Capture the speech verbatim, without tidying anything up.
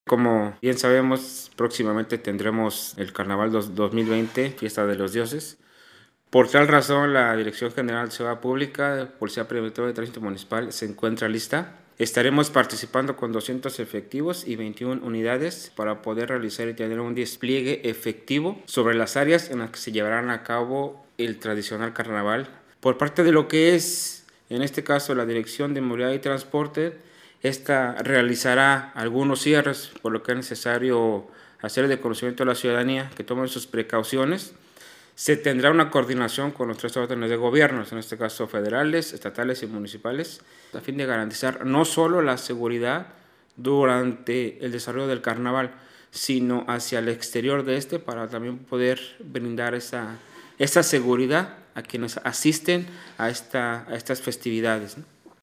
Como bien sabemos, próximamente tendremos el Carnaval dos mil veinte, Fiesta de los Dioses. Por tal razón, la Dirección General de Seguridad Pública, Policía Preventiva de Tránsito Municipal, se encuentra lista. Estaremos participando con doscientos efectivos y veintiuna unidades para poder realizar y tener un despliegue efectivo sobre las áreas en las que se llevarán a cabo el tradicional carnaval. Por parte de lo que es, en este caso, la Dirección de Movilidad y Transporte, esta realizará algunos cierres, por lo que es necesario hacer de conocimiento a la ciudadanía que tomen sus precauciones. Se tendrá una coordinación con los tres órdenes de gobierno, en este caso federales, estatales y municipales, a fin de garantizar no solo la seguridad durante el desarrollo del carnaval, sino hacia el exterior de este, para también poder brindar esa, esa seguridad a quienes asisten a, esta, a estas festividades, ¿no?